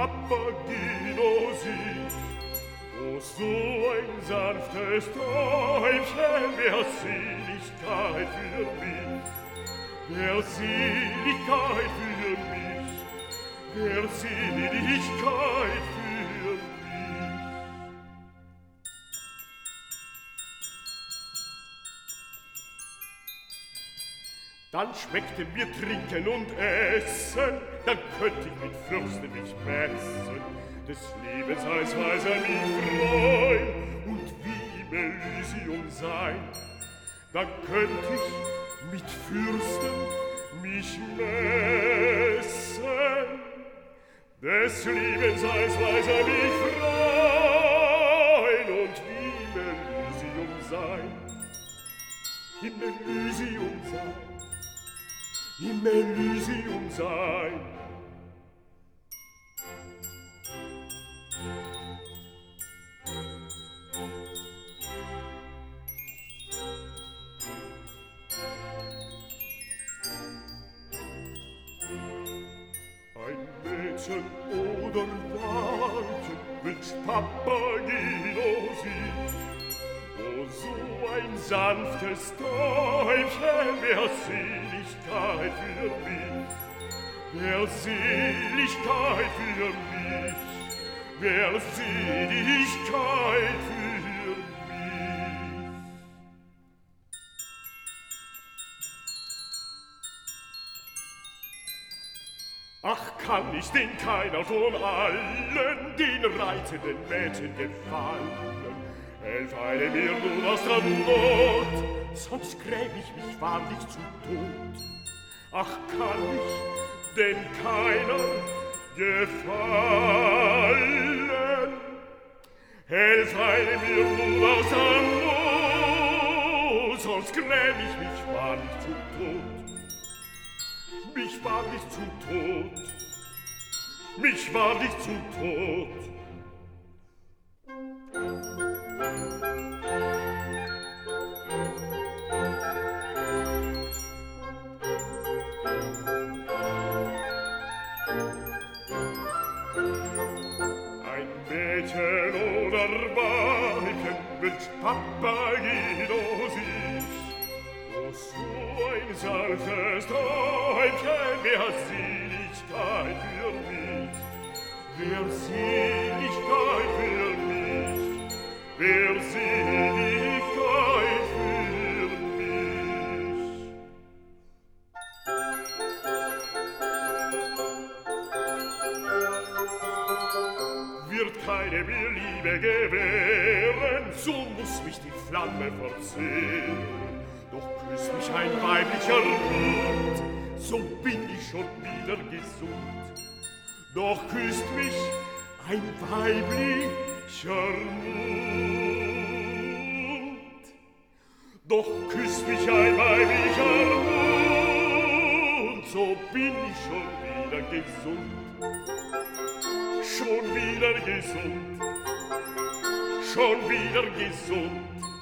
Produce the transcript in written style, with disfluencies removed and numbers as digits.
Papageno sieht, wo so ein sanftes Träumchen, wer Seligkeit für mich, wer Seligkeit für mich, wer Seligkeit für mich. Dann schmeckte mir Trinken und Essen, dann könnt ich mit Fürsten mich messen, des Lebens als Weiser mich freuen und wie im Elysium sein. Dann könnt ich mit Fürsten mich messen, des Lebens als Weiser mich freuen und wie im Elysium sein. Im Elysium sein. Im Elysium sein. Ein Mädchen oder Weibchen wünscht Papageno sich, wo so ein sanftes Täubchen, wer Seligkeit für mich, wer Seligkeit für mich, wer Seligkeit für mich. Ach, kann ich denn keiner von allen den reizenden Mädchen gefallen? Helf eine mir nun aus der Not, sonst gräb ich mich wahrlich zu Tod. Ach, kann ich denn keiner gefallen? Helf eine mir nun aus der Not, sonst gräb ich mich wahrlich zu Tod. Mich wahrlich zu Tod, mich wahrlich zu Tod. Ein Mädchen oder Weibchen wünscht Papageno sich, wo so ein sanftes Träumchen, wer Seligkeit für mich, wer Seligkeit für mich, wer Seligkeit für mich. Wird keine mir Liebe gewähren, so muss mich die Flamme verzehren. Doch küsst mich ein weiblicher Mund, so bin ich schon wieder gesund. Doch küsst mich ein weiblicher Mund, doch küsst mich ein weiblicher Mund, so bin ich schon wieder gesund. Schon wieder gesund, schon wieder gesund.